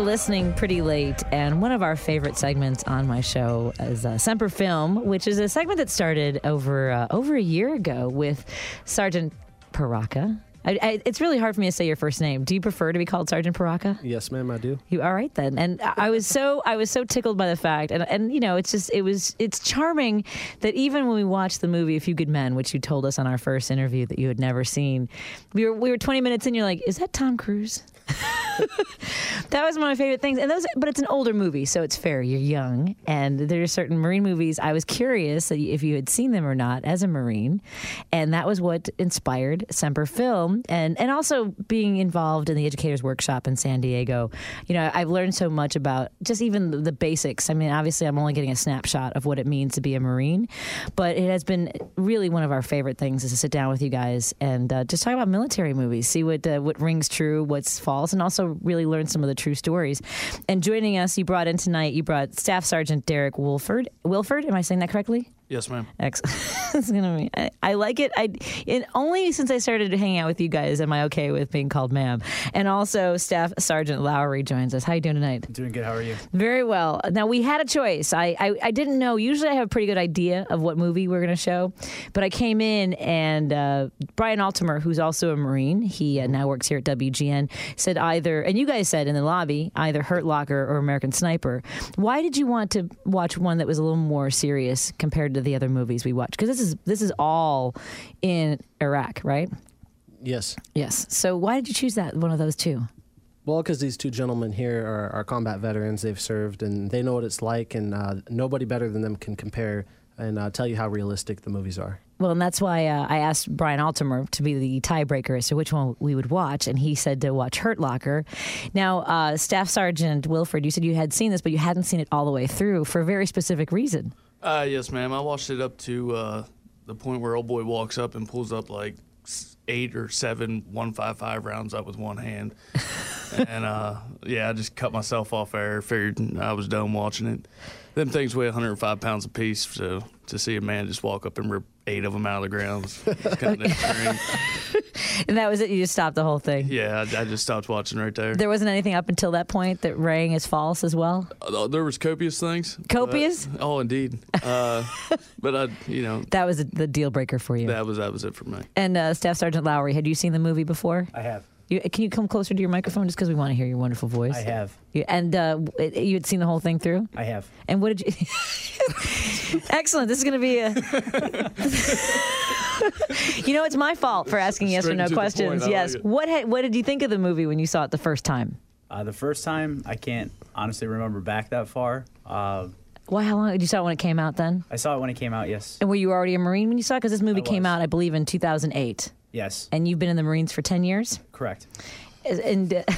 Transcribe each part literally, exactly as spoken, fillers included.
listening pretty late, and one of our favorite segments on my show is uh, Semper Film, which is a segment that started over uh, over a year ago with Sergeant Paraka. I, I, it's really hard for me to say your first name. Do you prefer to be called Sergeant Paraka? Yes, ma'am, I do. You all right then? And I was so I was so tickled by the fact, and and you know, it's just it was it's charming that even when we watched the movie A Few Good Men, which you told us on our first interview that you had never seen, we were we were twenty minutes in. You're like, is that Tom Cruise? That was one of my favorite things, and those. But it's an older movie, so it's fair. You're young, and there are certain Marine movies. I was curious if you had seen them or not as a Marine, and that was what inspired Semper Film, and and also being involved in the Educators Workshop in San Diego. You know, I've learned so much about just even the, the basics. I mean, obviously, I'm only getting a snapshot of what it means to be a Marine, but it has been really one of our favorite things is to sit down with you guys and uh, just talk about military movies, see what uh, what rings true, what's false, and also really learn some of the true stories. And joining us, you brought in tonight, you brought Staff Sergeant Derek Wilford. Wilford, am I saying that correctly? Yes, ma'am. Excellent. It's gonna be. I, I like it. I and only since I started hanging out with you guys am I okay with being called ma'am. And also, Staff Sergeant Lowry joins us. How you doing tonight? Doing good. How are you? Very well. Now we had a choice. I I, I didn't know. Usually, I have a pretty good idea of what movie we're going to show, but I came in and uh, Brian Altimer, who's also a Marine, he uh, now works here at W G N, said either, and you guys said in the lobby, either Hurt Locker or American Sniper. Why did you want to watch one that was a little more serious compared to the other movies we watched? Because this is this is all in Iraq, right? Yes. Yes. So why did you choose that one of those two? Well, because these two gentlemen here are, are combat veterans. They've served, and they know what it's like, and uh, nobody better than them can compare and uh, tell you how realistic the movies are. Well, and that's why uh, I asked Brian Altimer to be the tiebreaker as to which one we would watch, and he said to watch Hurt Locker. Now, uh, Staff Sergeant Wilford, you said you had seen this, but you hadn't seen it all the way through for a very specific reason. Uh, yes, ma'am. I watched it up to uh, the point where old boy walks up and pulls up like eight or seven one fifty-five rounds up with one hand. and, uh, yeah, I just cut myself off there, figured I was done watching it. Them things weigh one hundred five pounds apiece, so to see a man just walk up and rip eight of them out of the ground is kind of extreme. And that was it? You just stopped the whole thing? Yeah, I, I just stopped watching right there. There wasn't anything up until that point that rang as false as well? Uh, there was copious things. Copious? But, oh, indeed. Uh, but, I, you know. That was the deal breaker for you? That was that was it for me. And uh, Staff Sergeant Lowry, had you seen the movie before? I have. You, can you come closer to your microphone just because we want to hear your wonderful voice? I have. You, and uh, you had seen the whole thing through? I have. And what did you... Excellent. This is going to be a... You know, it's my fault for asking yes or no questions. Yes. Like what ha- What did you think of the movie when you saw it the first time? Uh, the first time, I can't honestly remember back that far. Uh, Why? How long did you saw it when it came out then? I saw it when it came out, yes. And were you already a Marine when you saw it? Because this movie I came was. out, I believe, in two thousand eight. Yes. And you've been in the Marines for ten years? Correct. And uh,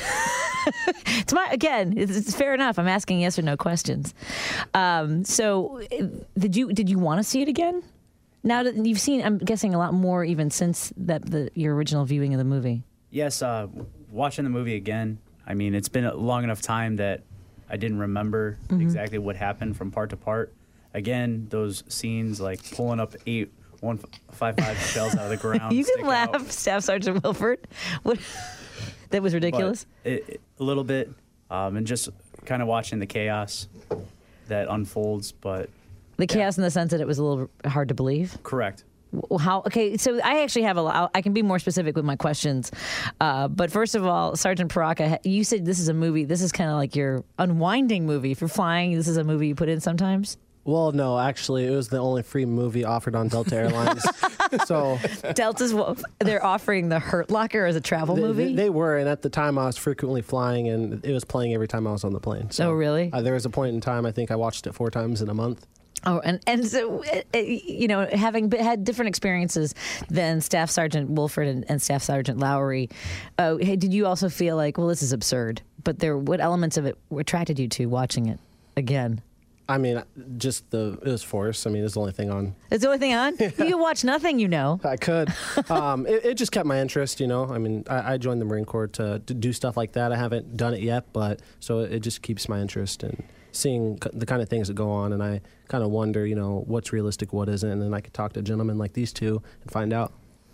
it's my again. It's, it's fair enough. I'm asking yes or no questions. Um, so, did you did you want to see it again? Now that you've seen, I'm guessing a lot more even since that the your original viewing of the movie. Yes. Uh, watching the movie again. I mean, it's been a long enough time that I didn't remember mm-hmm. exactly what happened from part to part. Again, those scenes like pulling up eight one five five shells out of the ground. You can laugh, out. Staff Sergeant Wilford. What? That was ridiculous? It, it, a little bit, um, and just kind of watching the chaos that unfolds, but... The chaos yeah. in the sense that it was a little hard to believe? Correct. Well, how? Okay, so I actually have a lot. I can be more specific with my questions. Uh, but first of all, Sergeant Paraka, you said this is a movie, this is kind of like your unwinding movie. If you're flying, this is a movie you put in sometimes? Well, no, actually, it was the only free movie offered on Delta Airlines. So Delta's, they're offering the Hurt Locker as a travel they, movie? They were, and at the time I was frequently flying, and it was playing every time I was on the plane. So, oh, really? Uh, there was a point in time, I think I watched it four times in a month. Oh, and, and so, you know, having had different experiences than Staff Sergeant Wilford and, and Staff Sergeant Lowry, uh, hey, did you also feel like, well, this is absurd, but there, what elements of it attracted you to watching it again? I mean, just the, it was force. I mean, it's the only thing on. It's the only thing on? Yeah. You can watch nothing, you know. I could. um, it, it just kept my interest, you know. I mean, I, I joined the Marine Corps to, to do stuff like that. I haven't done it yet, but so it just keeps my interest in seeing the kind of things that go on. And I kind of wonder, you know, what's realistic, what isn't. And then I could talk to gentlemen like these two and find out.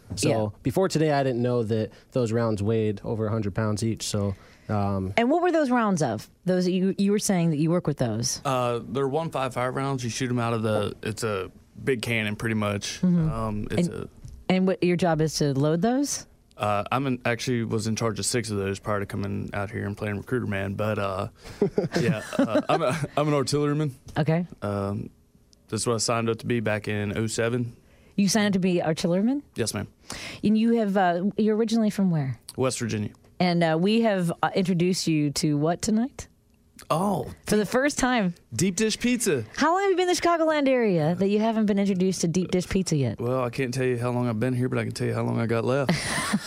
So Yeah. before today, I didn't know that those rounds weighed over one hundred pounds each. So um, And what were those rounds of? Those that you you were saying that you work with those. Uh, they're one five five rounds. You shoot them out of the. It's a big cannon, pretty much. Um, it's And- a. And what your job is to load those? Uh, I'm in, actually was in charge of six of those prior to coming out here and playing recruiter man. But uh, yeah, uh, I'm a, I'm an artilleryman. Okay. Um, that's what I signed up to be back in oh seven. You signed up to be artilleryman? Yes, ma'am. And you have, uh, you're originally from where? West Virginia. And uh, we have uh, introduced you to what tonight? Oh, For the first time. deep dish pizza. How long have you been in the Chicagoland area that you haven't been introduced to deep dish pizza yet? Well, I can't tell you how long I've been here, but I can tell you how long I got left.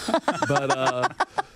but uh,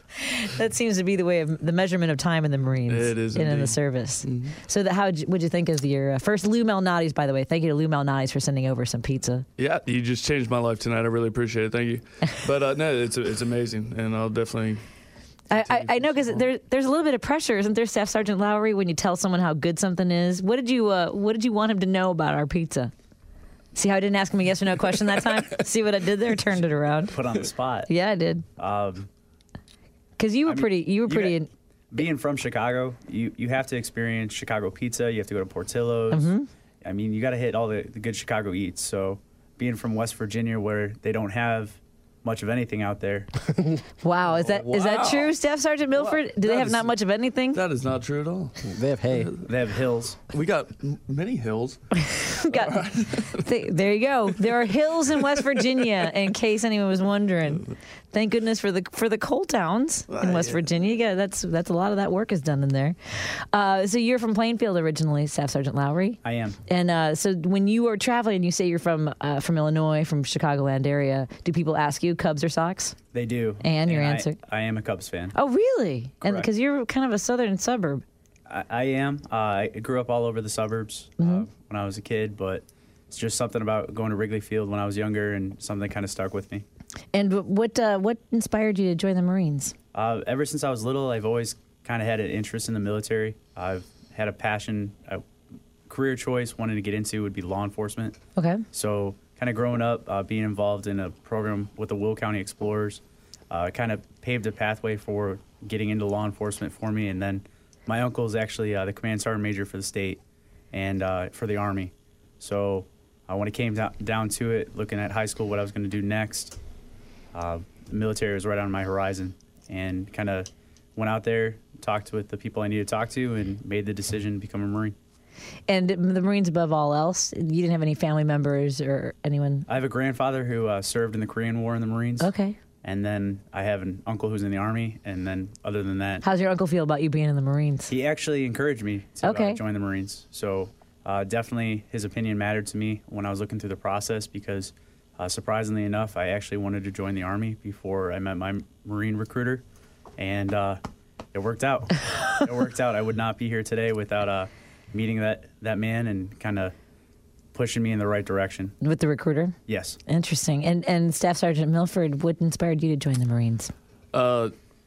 That seems to be the way of the measurement of time in the Marines. It is and in the indeed. service. So that, how would you think of your uh, first Lou Malnati's, by the way? Thank you to Lou Malnati's for sending over some pizza. yeah, you just changed my life tonight. I really appreciate it. Thank you. But uh, no, it's it's amazing, and I'll definitely. I, I, I know because there, there's a little bit of pressure, isn't there, Staff Sergeant Lowry, when you tell someone how good something is? What did you uh, What did you want him to know about our pizza? See how I didn't ask him a yes or no question that time? See what I did there? Turned it around. Put on the spot. Yeah, I did. Um, Because you were I mean, pretty. You were you pretty. got- being from Chicago, you, you have to experience Chicago pizza. You have to go to Portillo's. I mean, you got to hit all the, the good Chicago eats. So being from West Virginia, where they don't have much of anything out there, wow, is that is that Wow. true, Staff Sergeant Milford? Do they That have is- not much of anything? That is not true at all. they have hay. they have hills. We got m- many hills. Got- Th- there you go. There are hills in West Virginia, in case anyone was wondering. Thank goodness for the for the coal towns in West yeah. Virginia. Yeah, that's that's a lot of that work is done in there. Uh, so you're from Plainfield originally, Staff Sergeant Lowry. I am. And uh, so when you are traveling, you say you're from uh, from Illinois, from Chicagoland area. Do people ask you Cubs or Sox? They do. And your I- answer? I, am a Cubs fan. Oh, really? And Correct. because you're kind of a southern suburb. I, I am. Uh, I grew up all over the suburbs uh, Mm-hmm. when I was a kid, but it's just something about going to Wrigley Field when I was younger and something that kind of stuck with me. And what uh, what inspired you to join the Marines? Uh, ever since I was little, I've always kind of had an interest in the military. I've had a passion, a career choice, wanting to get into would be law enforcement. Okay. So kind of growing up, uh, being involved in a program with the Will County Explorers, uh, kind of paved a pathway for getting into law enforcement for me. And then my uncle is actually uh, the command sergeant major for the state and uh, for the Army. So uh, when it came down, down to it, looking at high school, what I was going to do next, uh, the military was right on my horizon, and kind of went out there, talked with the people I needed to talk to, and made the decision to become a Marine. And the Marines above all else, you didn't have any family members or anyone? I have a grandfather who uh, served in the Korean War in the Marines. Okay. And then I have an uncle who's in the Army, and then other than that, How's your uncle feel about you being in the Marines? he actually encouraged me to Okay. uh, join the Marines. So uh, definitely his opinion mattered to me when I was looking through the process because uh, surprisingly enough, I actually wanted to join the Army before I met my Marine recruiter, and uh, it worked out. It worked out. I would not be here today without uh, meeting that, that man and kind of pushing me in the right direction. With the recruiter? Yes. Interesting. And and Staff Sergeant Milford, what inspired you to join the Marines? Uh,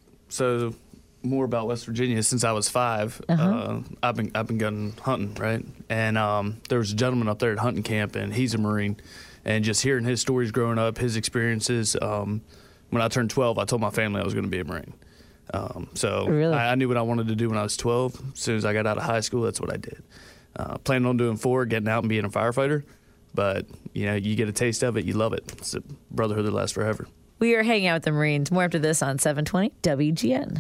so more about West Virginia. Since I was five, Uh-huh. uh, I've been I've been gun hunting, right? And um, there was a gentleman up there at hunting camp, and he's a Marine. And just hearing his stories growing up, his experiences. Um, when I turned twelve, I told my family I was going to be a Marine. Um, so Really? I, I knew what I wanted to do when I was twelve. As soon as I got out of high school, that's what I did. Uh, planning on doing four, getting out and being a firefighter. But, you know, you get a taste of it, you love it. It's a brotherhood that lasts forever. We are hanging out with the Marines. More after this on seven twenty W G N.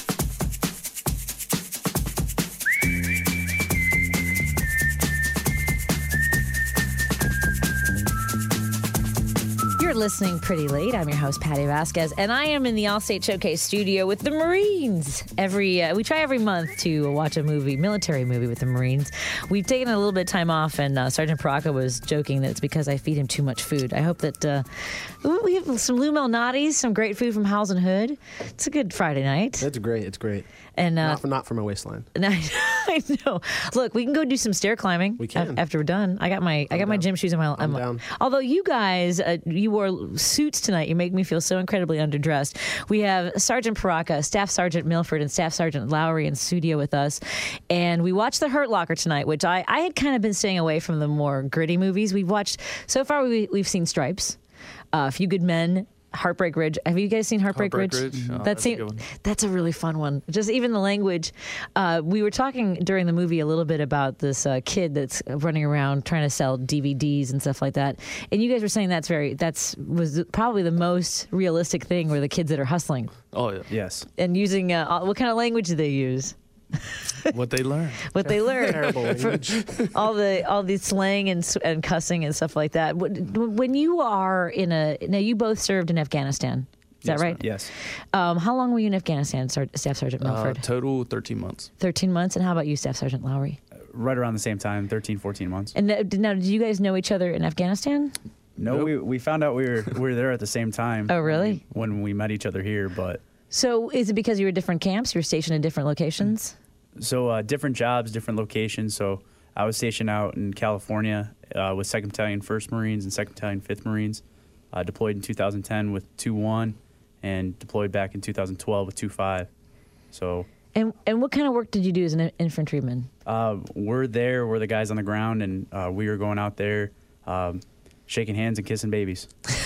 You're listening pretty late. I'm your host, Patty Vasquez, and I am in the Allstate Showcase studio with the Marines. Every uh, we try every month to watch a movie, military movie with the Marines. We've taken a little bit of time off, and uh, Sergeant Paraka was joking that it's because I feed him too much food. I hope that uh, we have some Lou Malnati's, some great food from Howes and Hood. It's a good Friday night, It's great. It's great. and uh, Not for, not for my waistline. and I, I know. Look, we can go do some stair climbing. We can. af- after we're done. I got my I got my down. gym shoes and my. I'm my- down. Although you guys, uh, you wore suits tonight. You make me feel so incredibly underdressed. We have Sergeant Paraka, Staff Sergeant Milford, and Staff Sergeant Lowry in studio with us, and we watched The Hurt Locker tonight, which I I had kind of been staying away from the more gritty movies. We've watched so far. We we've seen Stripes, uh, A Few Good Men. Heartbreak Ridge. Have you guys seen Heartbreak, Heartbreak Ridge? Ridge? Oh, That that's a seem- good one. that's a really fun one. Just even the language. Uh, we were talking during the movie a little bit about this uh, kid that's running around trying to sell D V Ds and stuff like that. And you guys were saying that's very that's was probably the most realistic thing, where the kids that are hustling Oh yeah, Yes. and using uh, what kind of language do they use? what they learn. What they learn. Terrible language. all the all the slang and s- and cussing and stuff like that. When when you are in a now, you both served in Afghanistan. Is that Yes, right? ma'am. Yes. Um, how long were you in Afghanistan, Sar- Staff Sergeant Uh, Milford? total thirteen months. Thirteen months. And how about you, Staff Sergeant Lowry? Right around the same time, thirteen, fourteen months. And now, now, did you guys know each other in Afghanistan? No, Nope. we we found out we were we were there at the same time. Oh, really? When we met each other here, but So is it because you were at different camps? You were stationed in different locations? so uh, different jobs, different locations. So I was stationed out in California uh, with second Battalion, first Marines, and second Battalion, fifth Marines. Uh, deployed in two thousand ten with two one, and deployed back in two thousand twelve with two five. So And and what kind of work did you do as an infantryman? uh, we're there. We're the guys on the ground, and uh, we were going out there, um, shaking hands and kissing babies.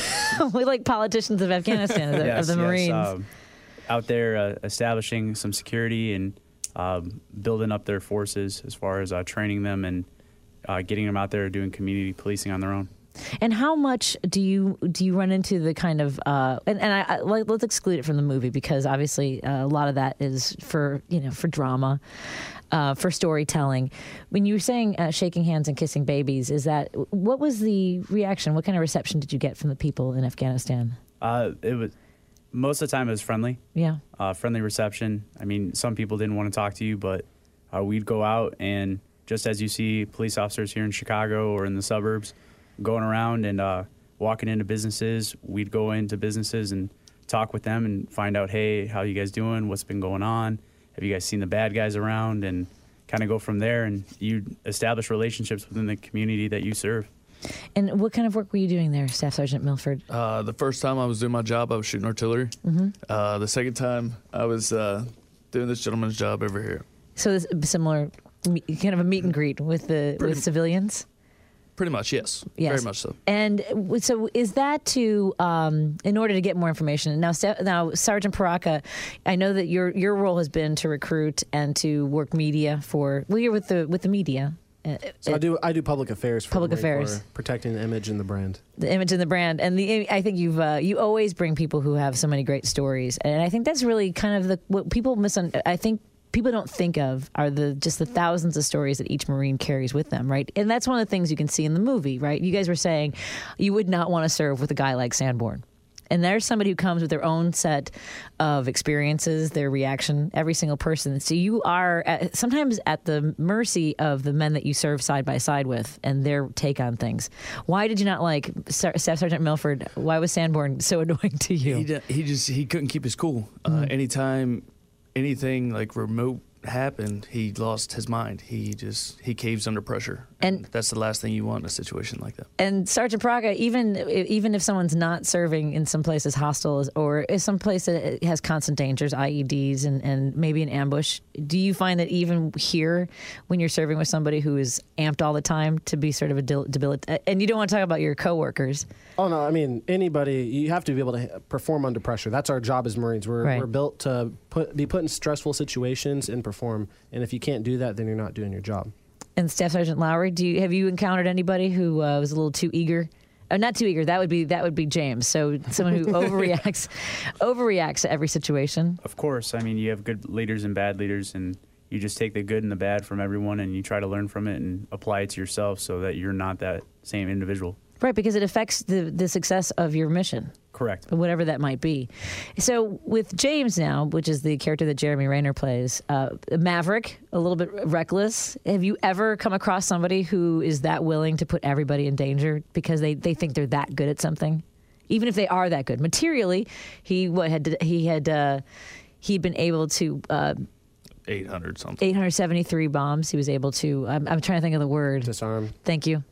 We like politicians of Afghanistan, of the, Yes, of the yes, Marines. um, out there uh, establishing some security and um, building up their forces as far as uh, training them and uh, getting them out there doing community policing on their own. And how much do you do you run into the kind of uh, and, and I, I like let's exclude it from the movie, because obviously uh, a lot of that is for you know for drama, uh, for storytelling. When you were saying uh, shaking hands and kissing babies, is that what was the reaction? What kind of reception did you get from the people in Afghanistan? Uh, it was most of the time it was friendly, Yeah, uh, friendly reception. I mean, some people didn't want to talk to you, but uh, we'd go out and just as you see police officers here in Chicago or in the suburbs going around and uh, walking into businesses, we'd go into businesses and talk with them and find out, hey, how you guys doing? What's been going on? Have you guys seen the bad guys around? And kind of go from there, and you establish relationships within the community that you serve. and what kind of work were you doing there, Staff Sergeant Milford? Uh, the first time I was doing my job, I was shooting artillery. Mm-hmm. Uh, the second time, I was uh, doing this gentleman's job over here. So this similar, me- kind of a meet and greet with the Pretty- with civilians. Pretty much, yes. Yes. Very much so. And w- so, is that to um, in order to get more information? Now, Ste- now, Sergeant Paraka, I know that your your role has been to recruit and to work media for. Well, you're with the with the media. Uh, So I do I do public affairs for Public the Marine affairs. Corps, protecting the image and the brand. the image and the brand, and the I think you've uh, you always bring people who have so many great stories, and I think that's really kind of the what people miss. I think people don't think of are the just the thousands of stories that each Marine carries with them, right? And that's one of the things you can see in the movie, right? You guys were saying you would not want to serve with a guy like Sanborn. And there's somebody who comes with their own set of experiences, their reaction, every single person. So you are at, sometimes at the mercy of the men that you serve side by side with and their take on things. Why did you not like Staff Sergeant Milford? Why was Sanborn so annoying to you? He, d- he just he couldn't keep his cool. Uh, Mm-hmm. anytime anything like remote happened, he lost his mind. He just he caves under pressure, And- that's the last thing you want in a situation like that. And Sergeant Praga, even even if someone's not serving in some place as hostile as, or is some place that has constant dangers, I E Ds, and, and maybe an ambush, do you find that even here, when you're serving with somebody who is amped all the time to be sort of a debilitating, and you don't want to talk about your coworkers. Oh no, I mean anybody. You have to be able to h- perform under pressure. That's our job as Marines. We're Right. we're built to put be put in stressful situations and perform. And if you can't do that, then you're not doing your job. And Staff Sergeant Lowry, do you have you encountered anybody who uh, was a little too eager? Uh, not too eager. That would be that would be James. So someone who overreacts, overreacts to every situation. Of course, I mean, you have good leaders and bad leaders, and you just take the good and the bad from everyone, and you try to learn from it and apply it to yourself so that you're not that same individual. Right, because it affects the, the success of your mission, Correct. whatever that might be. So with James now, which is the character that Jeremy Rayner plays, uh, Maverick, a little bit reckless. Have you ever come across somebody who is that willing to put everybody in danger because they, they think they're that good at something? Even if they are that good. Materially, he what had he had uh, he'd been able to uh, eight hundred something. eight hundred seventy-three bombs. He was able to. I'm, I'm trying to think of the word. Disarm. Thank you.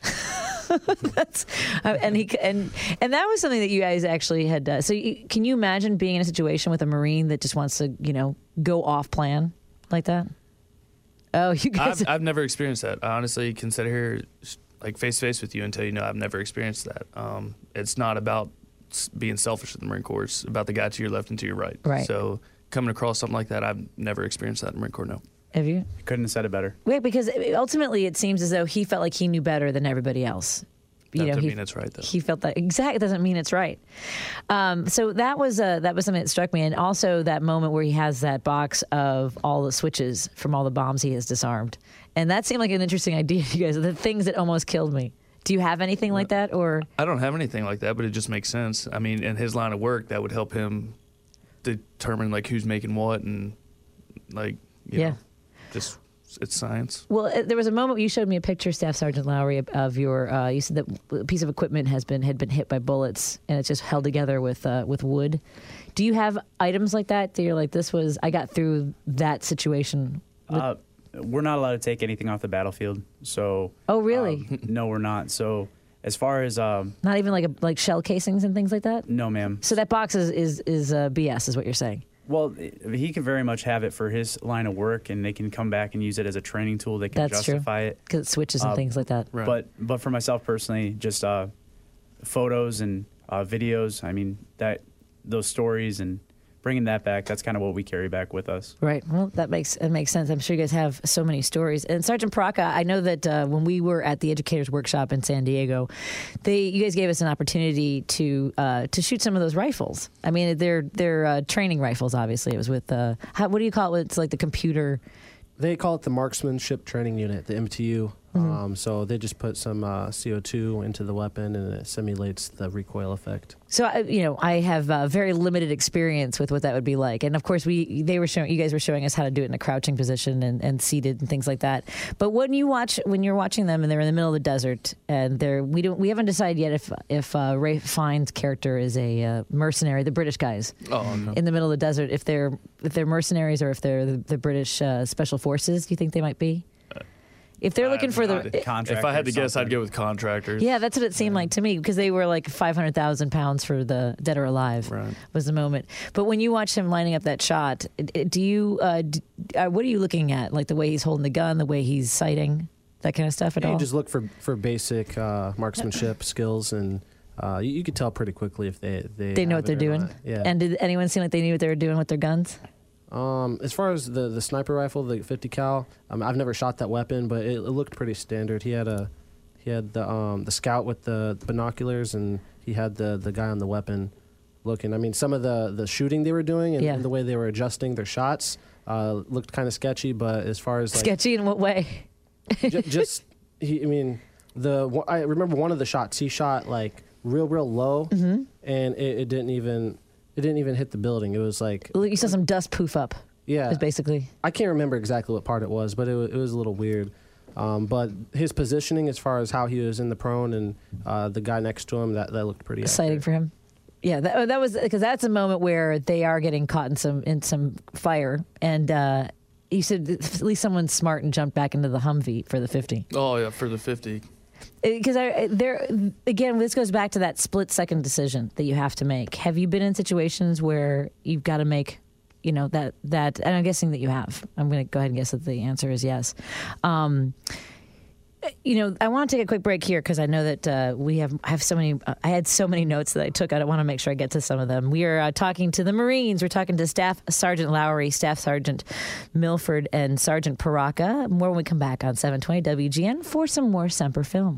That's uh, and he and and that was something that you guys actually had. Uh, so you, can you imagine being in a situation with a Marine that just wants to, you know, go off plan like that? Oh, you guys. I've, I've never experienced that. I honestly can sit here like face to face with you and tell you, no, I've never experienced that. Um, it's not about s- being selfish in the Marine Corps. It's about the guy to your left and to your right. Right. So coming across something like that, I've never experienced that in the Marine Corps. No. Have you? Couldn't have said it better. Wait, because ultimately it seems as though he felt like he knew better than everybody else. You That know, doesn't he, mean it's right, though. He felt that exactly doesn't mean it's right. Um, so that was uh, that was something that struck me, and also that moment where he has that box of all the switches from all the bombs he has disarmed, and that seemed like an interesting idea to you guys. The things that almost killed me. Do you have anything like that, or I don't have anything like that, but it just makes sense. I mean, in his line of work, that would help him determine like who's making what and like you Yeah. know, just it's science. Well, uh, there was a moment you showed me a picture, Staff Sergeant Lowry, of, of your. Uh, you said that a piece of equipment has been had been hit by bullets, and it's just held together with uh, with wood. Do you have items like that that you're like, this was I got through that situation? With, Uh, we're not allowed to take anything off the battlefield. So. oh, really? um, no, we're not. So as far as um, Not even like a, like shell casings and things like that. no, ma'am. So that box is is is uh, B S, is what you're saying. Well, he can very much have it for his line of work, and they can come back and use it as a training tool. They can That's true. justify it. Because it switches and Uh, things like that. Right. But but for myself personally, just uh, photos and uh, videos. I mean that those stories and bringing that back. That's kind of what we carry back with us. Right. Well, that makes it makes sense. I'm sure you guys have so many stories. And Sergeant Praca, I know that uh, when we were at the Educators Workshop in San Diego, they you guys gave us an opportunity to uh, to shoot some of those rifles. I mean, they're they're uh, training rifles. Obviously, it was with uh, how, what do you call it? It's like the computer. They call it the Marksmanship Training Unit, the M T U. Mm-hmm. Um, so they just put some uh, C O two into the weapon, and it simulates the recoil effect. So I- you know, I have uh, very limited experience with what that would be like, and of course, we they were showing you guys were showing us how to do it in a crouching position and, and seated and things like that. But when you watch when you're watching them and they're in the middle of the desert and they're we don't we haven't decided yet if if uh, Ray Fiennes' character is a uh, mercenary, the British guys Oh, okay. in the middle of the desert, if they're if they're mercenaries or if they're the, the British uh, special forces, do you think they might be? If they're looking for the Contractor If I had to or guess, I'd something. go with contractors. yeah, that's what it seemed like to me because they were like five hundred thousand pounds for the Dead or Alive Right. was the moment. But when you watch him lining up that shot, it- it- do you, uh, d uh, what are you looking at? Like the way he's holding the gun, the way he's sighting, that kind of stuff at Yeah, all? you just look for for basic uh, marksmanship skills, and uh, you, you could tell pretty quickly if they they, they know have what they're it or doing. not. Yeah. And did anyone seem like they knew what they were doing with their guns? Um, as far as the, the sniper rifle, the fifty cal, um, I've never shot that weapon, but it, it looked pretty standard. He had a he had the um, the scout with the binoculars, and he had the, the guy on the weapon looking. I mean, some of the, the shooting they were doing and, Yeah. and the way they were adjusting their shots uh, looked kind of sketchy. But as far as like Sketchy in what way? j- just he, I mean, the one- I remember one of the shots he shot like real real low, Mm-hmm. and it, it didn't even it didn't even hit the building. It was like You saw some dust poof up, yeah, is basically. I can't remember exactly what part it was, but it was, it was a little weird. Um, but his positioning, as far as how he was in the prone and uh, the guy next to him, that, that looked pretty Sighting accurate. for him. Yeah, that, oh, that was because that's a moment where they are getting caught in some in some fire, and uh, you said that at least someone smart and jumped back into the Humvee for the fifty. Oh yeah, for the fifty. Because I there again, this goes back to that split second decision that you have to make. Have you been in situations where you've got to make, you know, that that? And I'm guessing that you have. I'm going to go ahead and guess that the answer is yes. Um, you know, I want to take a quick break here because I know that uh, we have I have so many. Uh, I had so many notes that I took. I want to make sure I get to some of them. We are uh, talking to the Marines. We're talking to Staff Sergeant Lowry, Staff Sergeant Milford, and Sergeant Paraca. More when we come back on seven twenty W G N for some more Semper Film.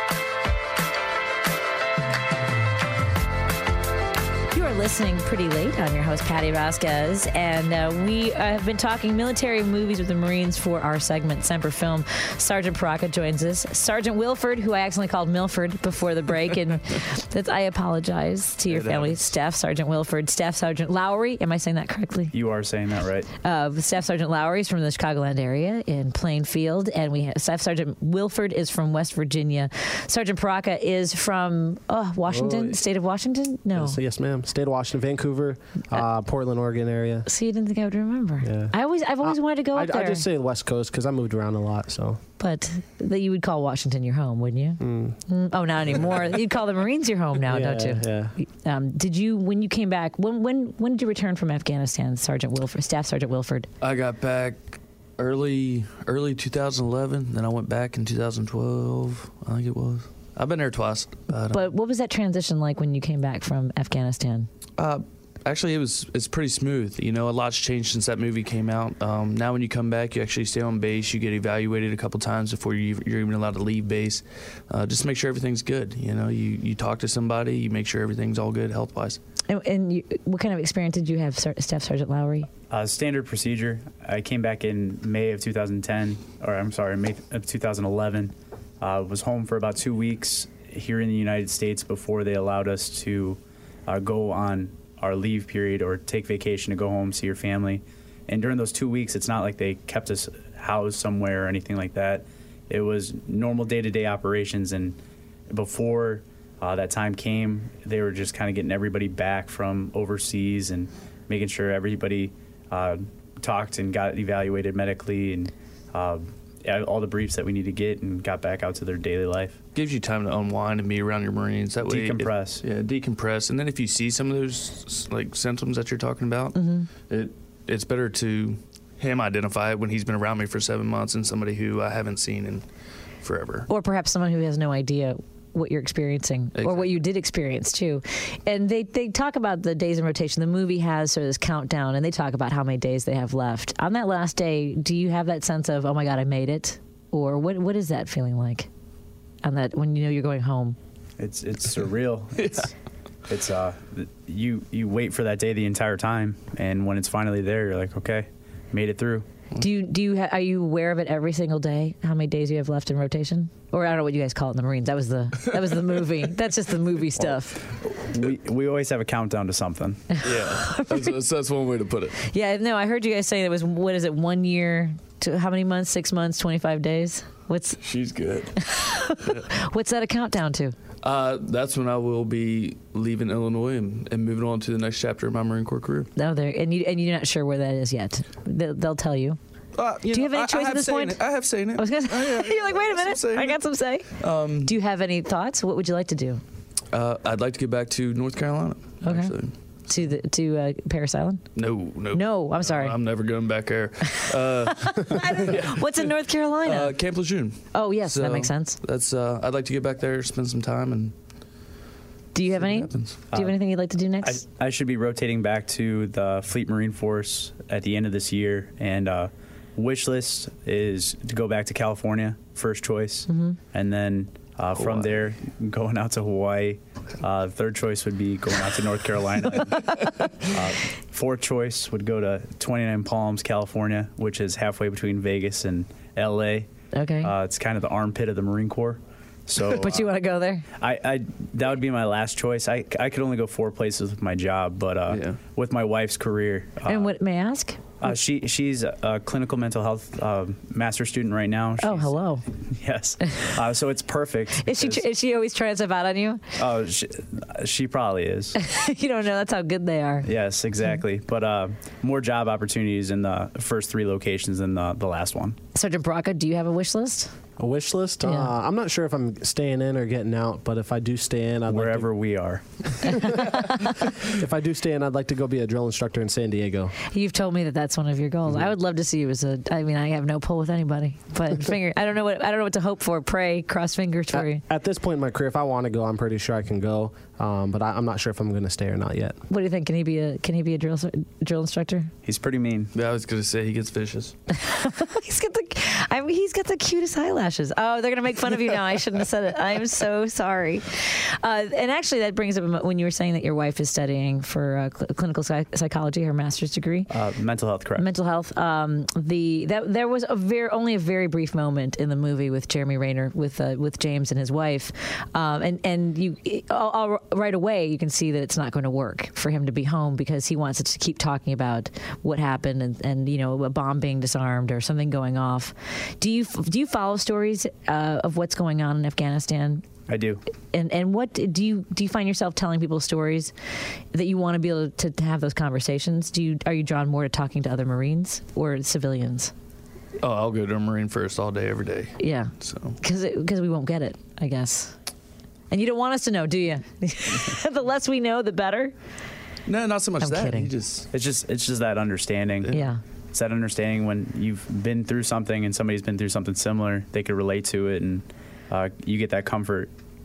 You are listening pretty late. I'm your host, Patty Vasquez, and uh, we uh, have been talking military movies with the Marines for our segment, Semper Film. Sergeant Paraca joins us. Sergeant Wilford, who I accidentally called Milford before the break, and that's, I apologize to your It family. happens. Staff Sergeant Wilford, Staff Sergeant Lowry. Am I saying that correctly? You are saying that right. Uh, Staff Sergeant Lowry is from the Chicagoland area in Plainfield, and we have Staff Sergeant Wilford is from West Virginia. Sergeant Paraca is from uh, Washington, Oh, state of Washington. No, So yes, ma'am. State of Washington, Vancouver, uh, Portland, Oregon area. so you didn't think I would remember? Yeah. I always, I've always Uh, wanted to go I, up there, I just say the West Coast because I moved around a lot. So but that you would call Washington your home, wouldn't you? Mm, oh, not anymore. You'd call the Marines your home now, yeah, don't you? Yeah. Um, did you, when you came back, when when when did you return from Afghanistan, Sergeant Wilford, Staff Sergeant Wilford? I got back early early two thousand eleven. Then I went back in two thousand twelve. I think it was. I've been there twice. But, But what was that transition like when you came back from Afghanistan? uh, actually, it was it's pretty smooth. You know, a lot's changed since that movie came out. Um, now, when you come back, you actually stay on base. You get evaluated a couple times before you, you're even allowed to leave base. Uh, just make sure everything's good. You know, you, you talk to somebody, you make sure everything's all good health wise. And, and you, what kind of experience did you have, Sar- Staff Sergeant Lowry? Uh, standard procedure. I came back in May of two thousand ten, or I'm sorry, May of two thousand eleven. Uh, was home for about two weeks here in the United States before they allowed us to uh, go on our leave period or take vacation to go home, see your family. And during those two weeks, it's not like they kept us housed somewhere or anything like that. It was normal day-to-day operations. And before uh, that time came, they were just kind of getting everybody back from overseas and making sure everybody uh, talked and got evaluated medically and uh, all the briefs that we need to get and got back out to their daily life. Gives you time to unwind and be around your Marines. That way, Decompress. If, yeah, decompress. And then if you see some of those like symptoms that you're talking about, Mm-hmm. it it's better to him identify it when he's been around me for seven months than somebody who I haven't seen in forever. Or perhaps someone who has no idea what you're experiencing or what Exactly. you did experience too. And they, they talk about the days in rotation. The movie has sort of this countdown and they talk about how many days they have left. On that last day, do you have that sense of, oh my God, I made it? Or what what is that feeling like on that when you know you're going home? It's it's surreal. It's it's uh you you wait for that day the entire time, and when it's finally there, you're like, okay, made it through. Do you do you ha- are you aware of it every single day? How many days you have left in rotation? Or I don't know what you guys call it in the Marines. That was the that was the movie. That's just the movie stuff. We we always have a countdown to something. Yeah, that's, that's, that's one way to put it. Yeah, no, I heard you guys say it was what is it? One year to how many months? Six months? Twenty-five days? What's She's good. what's that a countdown to? Uh, that's when I will be leaving Illinois and, and moving on to the next chapter of my Marine Corps career. No, there and you and you're not sure where that is yet. They'll, they'll tell you. Uh, you Do you know, have any I- choice I at have this seen point? it. I have seen it. I was gonna. Oh, yeah, You're like, wait a I have minute. some say. I got some say. Um, Do you have any thoughts? What would you like to do? uh, I'd like to get back to North Carolina. Okay. Actually. To the to uh, Parris Island? No, no. No, I'm sorry. I'm never going back there. Uh, What's in North Carolina? uh, Camp Lejeune. oh yes, that So makes sense. That's. Uh, I'd like to get back there, spend some time, and Do you have see what any? happens. Do you have anything you'd like to do I, next? I should be rotating back to the Fleet Marine Force at the end of this year, and uh, wish list is to go back to California, first choice, Mm-hmm. and then uh, from Hawaii. there going out to Hawaii. Uh, third choice would be going out to North Carolina. uh, fourth choice would go to twenty-nine Palms, California, which is halfway between Vegas and L A. Okay. Uh, it's kind of the armpit of the Marine Corps. So, but you uh, want to go there? I, I that would be my last choice. I, I could only go four places with my job, but uh, Yeah. with my wife's career, uh, and what may I ask? uh, she she's a, a clinical mental health uh, master student right now. Oh, She's- hello. Yes, uh, so it's perfect. Is she because- is she always trying stuff out on you? Oh, she, she probably is. You don't know. That's how good they are. Yes, exactly. But uh, more job opportunities in the first three locations than the the last one. Sergeant Braca, do you have a wish list? A wish list? Yeah. Uh, I'm not sure if I'm staying in or getting out, but if I do stay in, I'd Wherever we are. like to, if I do stay in, I'd like to go be a drill instructor in San Diego. You've told me that that's one of your goals. I would love to see you as a. I mean, I have no pull with anybody, but finger. I don't know what I don't know what to hope for. Pray, cross fingers for you. At, at this point in my career, if I want to go, I'm pretty sure I can go, um, but I, I'm not sure if I'm going to stay or not yet. What do you think? Can he be a Can he be a drill drill instructor? He's pretty mean. Yeah, I was gonna say he gets vicious. He's got the. I mean, he's got the cutest eyelashes. Oh, they're gonna make fun of you now. I shouldn't have said it. I'm so sorry. Uh, and actually, that brings up when you were saying that your wife is studying for uh, cl- clinical psych- psychology, her master's degree. Uh, mental health, correct. Mental health. Um, the that there was a very only a very brief moment in the movie with Jeremy Rayner with uh, with James and his wife, um, and and you all, all, right away you can see that it's not going to work for him to be home because he wants to keep talking about what happened and, and you know a bomb being disarmed or something going off. Do you do you follow stories uh, of what's going on in Afghanistan? I do. And and what do you do you find yourself telling people stories that you want to be able to, to have those conversations? Do you are you drawn more to talking to other Marines or civilians? Oh, I'll go to a Marine first all day, every day. Yeah, So because because we won't get it, I guess. And you don't want us to know, do you? The less we know, the better. no, not so much I'm that. kidding. He just It's just it's just that understanding. Yeah. It's that understanding when you've been through something and somebody's been through something similar, they could relate to it, and uh, you get that comfort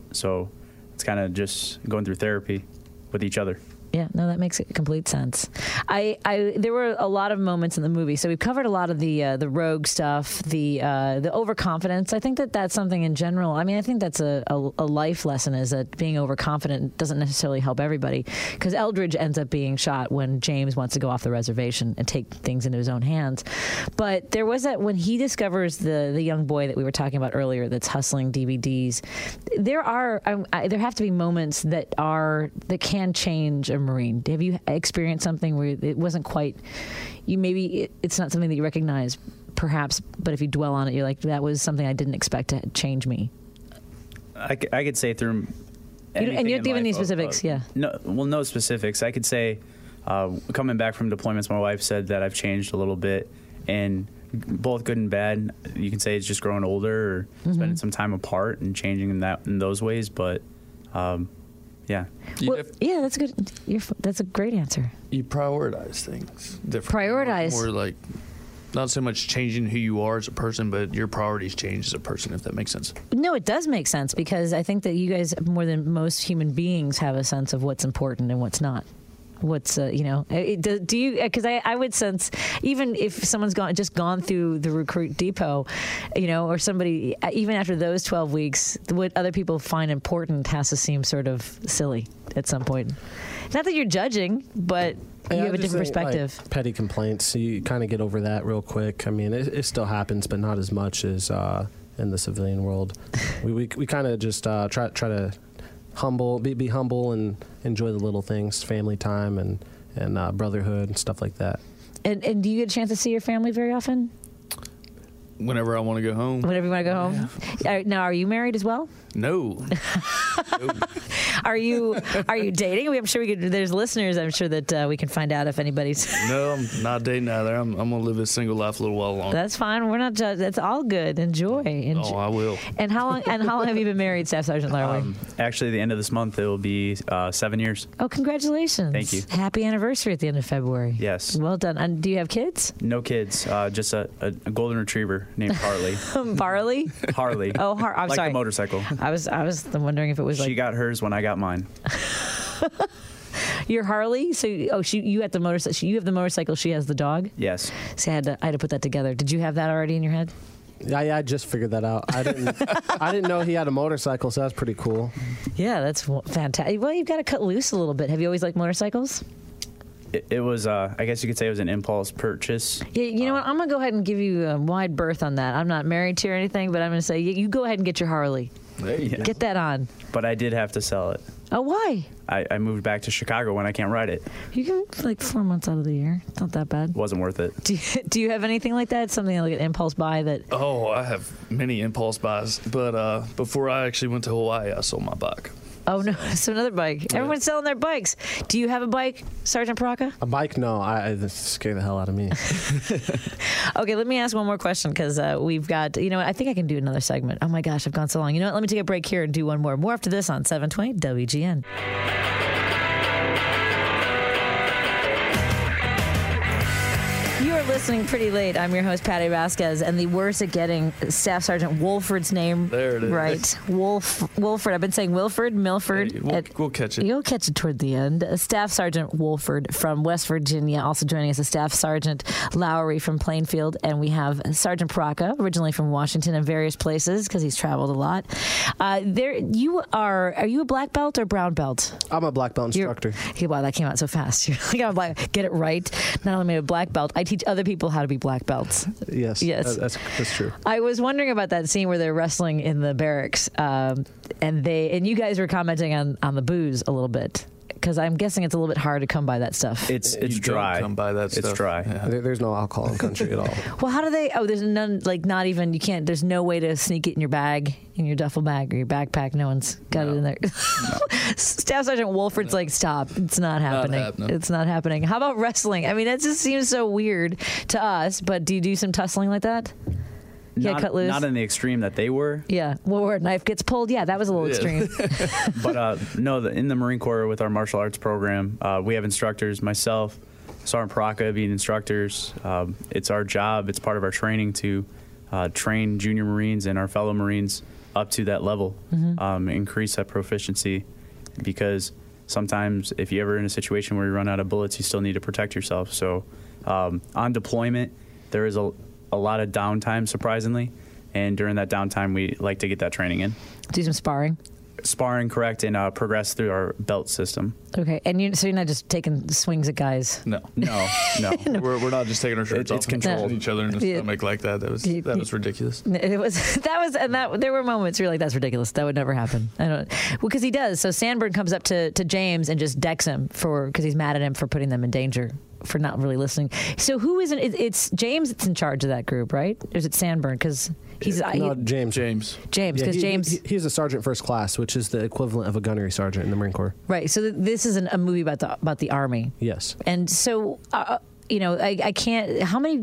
So it's kind of just going through therapy with each other. Yeah, no, that makes complete sense. I, I, there were a lot of moments in the movie. So we've covered a lot of the uh, the rogue stuff, the uh, the overconfidence. I think that that's something in general. I mean, I think that's a, a, a life lesson, is that being overconfident doesn't necessarily help everybody. Because Eldridge ends up being shot when James wants to go off the reservation and take things into his own hands. But there was that when he discovers the the young boy that we were talking about earlier that's hustling D V Ds. There are I, I, there have to be moments that are that can change a Marine. Have you experienced something where it wasn't quite, you maybe it, it's not something that you recognize perhaps, but if you dwell on it, you're like, that was something I didn't expect to change me? I, c- I could say through You, and you have in to give any life of- specifics, of- yeah. No, well, no specifics. I could say, uh, coming back from deployments, my wife said that I've changed a little bit, and both good and bad. You can say it's just growing older, or Mm-hmm. spending some time apart and changing in that in those ways. But um, yeah, You, Well, def- yeah, that's good. You're, f- that's a great answer. you prioritize things differently. Prioritize. More, more like, not so much changing who you are as a person, but your priorities change as a person, if that makes sense. No, it does make sense, because I think that you guys, more than most human beings, have a sense of what's important and what's not. What's uh, you know? It, do, do you? Because I, I would sense, even if someone's gone just gone through the recruit depot, you know, or somebody, even after those twelve weeks, what other people find important has to seem sort of silly at some point. Not that you're judging, but you Yeah, have I a just different think, like, perspective. petty complaints, you kind of get over that real quick. I mean, it, it still happens, but not as much as uh, in the civilian world. we we, we kind of just uh, try try to humble, be, be humble, and enjoy the little things, family time, and and uh, brotherhood and stuff like that. And and do you get a chance to see your family very often? Whenever I want to go home. Whenever you want to go home. Are- Now, are you married as well? No. no. Are you are you dating? I'm sure we could. There's listeners. I'm sure that uh, we can find out if anybody's. No, I'm not dating either. I'm, I'm going to live this single life a little while longer. That's fine. We're not judged. That's all good. Enjoy. Enjoy. Oh, I will. And how long? And how long have you been married, Staff Sergeant Larway? um, actually, the end of this month it will be uh, seven years. oh, congratulations! Thank you. Happy anniversary at the end of February. Yes. Well done. And do you have kids? No kids, uh, just a, a, a golden retriever named Harley. Barley. Harley. Oh, Har- I'm like sorry. the motorcycle. I was I was wondering if it was She like got hers when I got mine. your Harley. So oh, she you had the motorcycle. You have the motorcycle. She has the dog. Yes. See, I had to I had to put that together. Did you have that already in your head? Yeah, yeah, I just figured that out. I didn't I didn't know he had a motorcycle, so that's pretty cool. Yeah, that's fantastic. Well, you've got to cut loose a little bit. Have you always liked motorcycles? It, it was, uh, I guess you could say it was an impulse purchase. Yeah, you know what? I'm gonna go ahead and give you a wide berth on that. I'm not married to you or anything, but I'm gonna say you, you go ahead and get your Harley. There you go. Get that on. But I did have to sell it. Oh, why? I, I moved back to Chicago when I can't ride it. You can like four months out of the year. It's not that bad. Wasn't worth it. Do you, do you have anything like that? Something like an impulse buy that? Oh, I have many impulse buys. But uh, before I actually went to Hawaii, I sold my bike. Oh no, so another bike. Everyone's selling their bikes. Do you have a bike, Sergeant Paraka? A bike? No, I, I this scared the hell out of me. Okay, let me ask one more question because uh, we've got. You know what? I think I can do another segment. Oh my gosh, I've gone so long. You know what? Let me take a break here and do one more. More after this on seven twenty W G N. You are listening pretty late. I'm your host, Patty Vasquez, and the worst at getting Staff Sergeant Wolford's name There it is. right. Wolf, Wolford. I've been saying Wilford, Milford. Hey, we'll, at- we'll catch it. You'll catch it toward the end. Uh, Staff Sergeant Wolford from West Virginia, also joining us is Staff Sergeant Lowry from Plainfield, and we have Sergeant Paraka, originally from Washington and various places because he's traveled a lot. Uh, there, you are. Are you a black belt or brown belt? I'm a black belt You're- instructor. Yeah, wow, that came out so fast. You're like, I'm black. Get it right. Not only am I a black belt, I teach other people how to be black belts. Yes. Yes. that- that's that's true. I was wondering about that scene where they're wrestling in the barracks, um, and they and you guys were commenting on on the booze a little bit because I'm guessing it's a little bit hard to come by that stuff. It's it's You don't dry. come by that it's stuff. dry. Yeah. There, there's no alcohol in the country at all. Well, how do they? Oh, there's none. Like, not even. You can't. There's no way to sneak it in your bag, in your duffel bag or your backpack. No one's got it in there. Staff Sergeant Wolford's like, stop. It's not happening. happening. It's not happening. How about wrestling? I mean, it just seems so weird to us. But do you do some tussling like that? Yeah, Not, cut loose. not in the extreme that they were, Yeah. Well, where a knife gets pulled. Yeah, that was a little Yeah. extreme. but uh, no, the, in the Marine Corps with our martial arts program, uh, we have instructors. Myself, Sergeant Paraka being instructors. Um, it's our job. It's part of our training to uh, train junior Marines and our fellow Marines up to that level, mm-hmm. um, increase that proficiency, because sometimes if you're ever in a situation where you run out of bullets, you still need to protect yourself. So um, on deployment, there is a, a lot of downtime, surprisingly, and during that downtime, we like to get that training in. Do some sparring? Sparring, correct, and uh, progress through our belt system. Okay, and you, so you're not just taking swings at guys? No, no, no. We're, we're not just taking our shirts It- off it's and controlled. punching each other in the Yeah. stomach like that. That was that was ridiculous. It was that was and that there were moments where you're like, that's ridiculous. That would never happen. I don't because he does. So Sandberg comes up to, to James and just decks him for because he's mad at him for putting them in danger, for not really listening. So who is it? It's James that's in charge of that group, right? Or is it Sandberg? Because he's No, he, James. James. James Yeah, because he- James he- he's a sergeant first class, which is the equivalent of a gunnery sergeant in the Marine Corps. right. So th- this is an, a movie about the about the Army, Yes. and so uh, you know I, I can't. How many?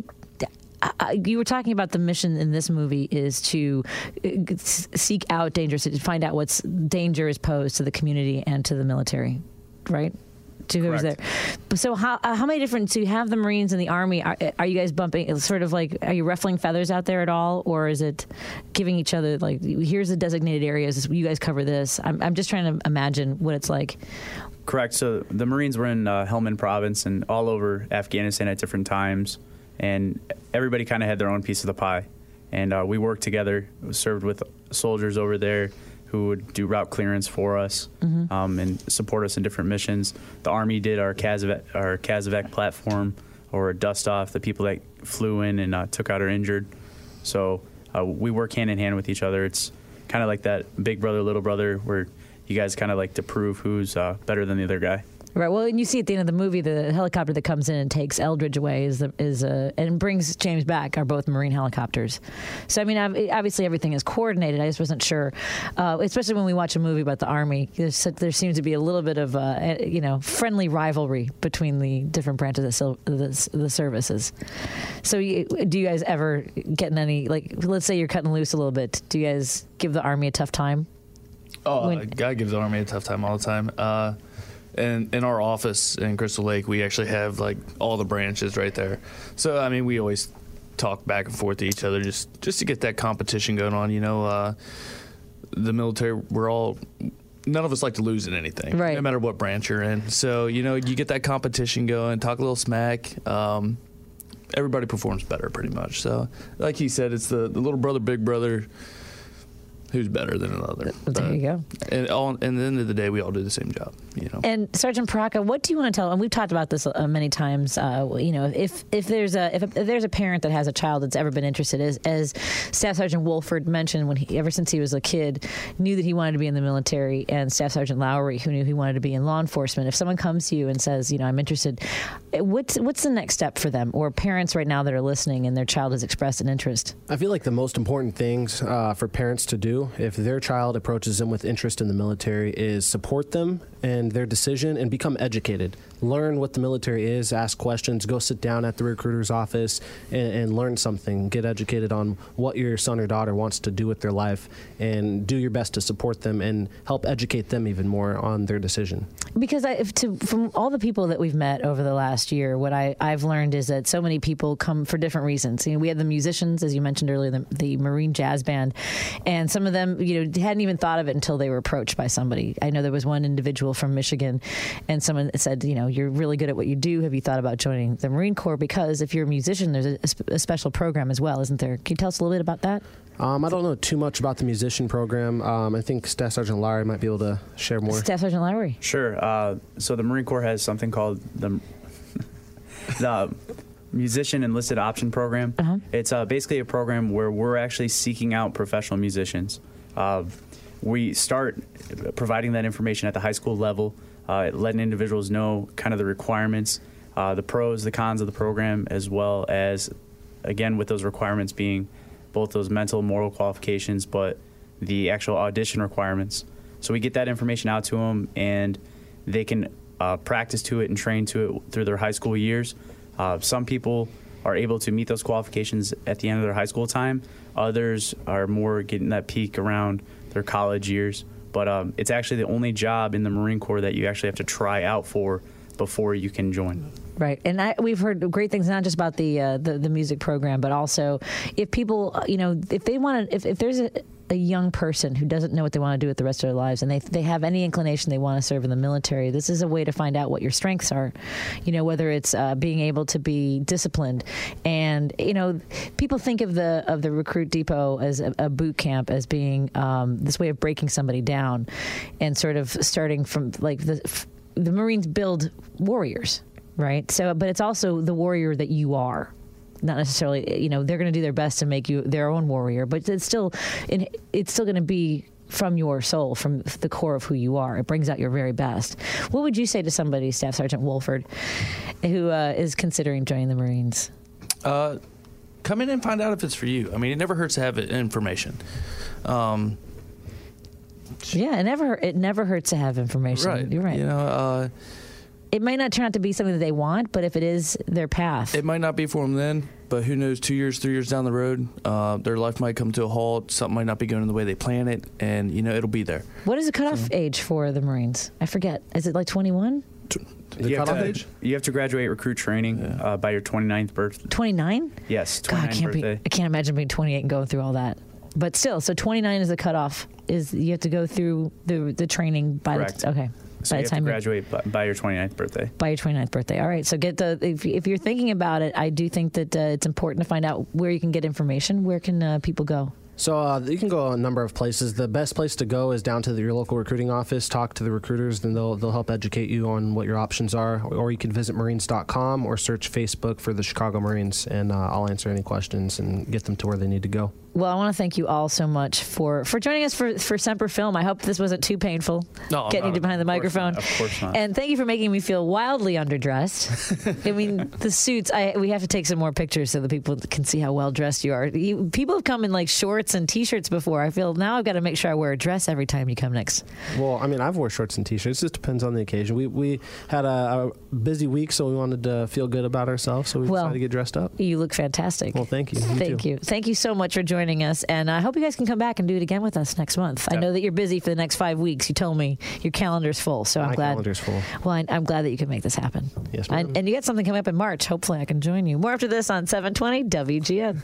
Uh, you were talking about the mission in this movie is to uh, s- seek out dangerous, to find out what's danger is posed to the community and to the military, right? To whoever's there. Correct. So how uh, how many different? So you have the Marines and the Army. Are, are you guys bumping? It's sort of like, are you ruffling feathers out there at all, or is it giving each other like, here's the designated areas, you guys cover this? I'm I'm just trying to imagine what it's like. Correct. So the Marines were in uh, Helmand Province and all over Afghanistan at different times, and everybody kind of had their own piece of the pie. And uh, we worked together, served with soldiers over there who would do route clearance for us Mm-hmm. um, and support us in different missions. The Army did our Kazav- our Kazaveck platform, or dust off the people that flew in and uh, took out or injured. So uh, we work hand in hand with each other. It's kind of like that big brother, little brother, where you guys kind of like to prove who's uh, better than the other guy. Right. Well, and you see at the end of the movie, the helicopter that comes in and takes Eldridge away is the, is uh, and brings James back are both Marine helicopters. So I mean, ob- obviously everything is coordinated. I just wasn't sure, uh, especially when we watch a movie about the Army. There's, such- there seems to be a little bit of uh, you know friendly rivalry between the different branches of sil- the, the services. So you, do you guys ever get in any, like, let's say you're cutting loose a little bit? Do you guys give the Army a tough time? Oh, When- uh, God gives the Army a tough time all the time. Uh, and in our office in Crystal Lake, we actually have like all the branches right there. So I mean, we always talk back and forth to each other just just to get that competition going on. You know, uh, the military, we're all. None of us like to lose in anything, Right. no matter what branch you're in. So you know, you get that competition going, talk a little smack. Um, everybody performs better, pretty much. So, like he said, it's the, the little brother, big brother. Who's better than another? There you go. And all, and at the end of the day, we all do the same job. You know. And Sergeant Paraka, what do you want to tell? And we've talked about this uh, many times. Uh, you know, if if there's a if, a if there's a parent that has a child that's ever been interested, as as Staff Sergeant Wolford mentioned, when he ever since he was a kid, knew that he wanted to be in the military, and Staff Sergeant Lowry, who knew he wanted to be in law enforcement. If someone comes to you and says, you know, I'm interested, what's what's the next step for them, or parents right now that are listening and their child has expressed an interest? I feel like the most important things uh, for parents to do if their child approaches them with interest in the military is support them and their decision and become educated. Learn what the military is, ask questions, go sit down at the recruiter's office and, and learn something. Get educated on what your son or daughter wants to do with their life and do your best to support them and help educate them even more on their decision. Because I, if to, from all the people that we've met over the last year, what I, I've learned is that so many people come for different reasons. You know, we had the musicians, as you mentioned earlier, the, the Marine Jazz Band, and some of them, you know, hadn't even thought of it until they were approached by somebody. I know there was one individual from Michigan, and someone said, you know, you're really good at what you do. Have you thought about joining the Marine Corps? Because if you're a musician, there's a, a, sp- a special program as well, isn't there? Can you tell us a little bit about that? Um, I don't know too much about the musician program. Um, I think Staff Sergeant Larry might be able to share more. Staff Sergeant Lowry. Sure. Uh, so the Marine Corps has something called the the Musician Enlisted Option Program. Uh-huh. It's uh, basically a program where we're actually seeking out professional musicians. Uh, we start providing that information at the high school level, uh, letting individuals know kind of the requirements, uh, the pros, the cons of the program, as well as, again, with those requirements being both those mental, moral qualifications, but the actual audition requirements. So we get that information out to them, and they can uh, practice to it and train to it through their high school years. Uh, some people are able to meet those qualifications at the end of their high school time. Others are more getting that peak around their college years. But um, it's actually the only job in the Marine Corps that you actually have to try out for before you can join. Right, and I, we've heard great things not just about the, uh, the the music program, but also if people, uh, you know, if they want to, if, if there's a a young person who doesn't know what they want to do with the rest of their lives, and they they have any inclination they want to serve in the military, this is a way to find out what your strengths are. You know, whether it's uh, being able to be disciplined, and you know, people think of the of the Recruit Depot as a, a boot camp as being um, this way of breaking somebody down, and sort of starting from like the the Marines build warriors, right? So, but it's also the warrior that you are. Not necessarily, you know, they're going to do their best to make you their own warrior, but it's still, it's still going to be from your soul, from the core of who you are. It brings out your very best. What would you say to somebody, Staff Sergeant Wolford, who uh, is considering joining the Marines? Uh, come in and find out if it's for you. I mean, it never hurts to have information. Um, yeah, it never it never hurts to have information. Right. You're right. You know. Uh, It might not turn out to be something that they want, but if it is their path. It might not be for them then, but who knows, two years, three years down the road, uh, their life might come to a halt, something might not be going the way they plan it, and, you know, it'll be there. What is the cutoff so. age for the Marines? I forget. Is it like twenty-one? The you cutoff have to, age? You have to graduate recruit training yeah. uh, by your twenty-ninth birthday. twenty-nine? Yes, God, I can't birthday. Be, I can't imagine being twenty-eight and going through all that. But still, so twenty-nine is the cutoff. Is you have to go through the the training by Correct. the okay. So by you the have time to graduate by, by your twenty-ninth birthday. By your twenty-ninth birthday. All right. So get the if, if you're thinking about it, I do think that uh, it's important to find out where you can get information. Where can uh, people go? So uh, you can go a number of places. The best place to go is down to the, your local recruiting office. Talk to the recruiters, then they'll they'll help educate you on what your options are. Or you can visit Marines dot com or search Facebook for the Chicago Marines, and uh, I'll answer any questions and get them to where they need to go. Well, I want to thank you all so much for, for joining us for, for Semper Film. I hope this wasn't too painful, no, getting no, you behind the microphone. Not, of course not. And thank you for making me feel wildly underdressed. I mean, the suits, I, we have to take some more pictures so that people can see how well dressed you are. You, people have come in like shorts and T-shirts before. I feel now I've got to make sure I wear a dress every time you come next. Well, I mean, I've wore shorts and T-shirts. It just depends on the occasion. We we had a, a busy week, so we wanted to feel good about ourselves, so we well, decided to get dressed up. You look fantastic. Well, thank you. you thank too. you. Thank you so much for joining us, and I hope you guys can come back and do it again with us next month. Yep. I know that you're busy for the next five weeks. You told me your calendar's full, so My I'm glad. calendar's full. Well, I, I'm glad that you can make this happen. Yes, ma'am. And, and you got something coming up in March. Hopefully, I can join you. More after this on seven twenty W G N.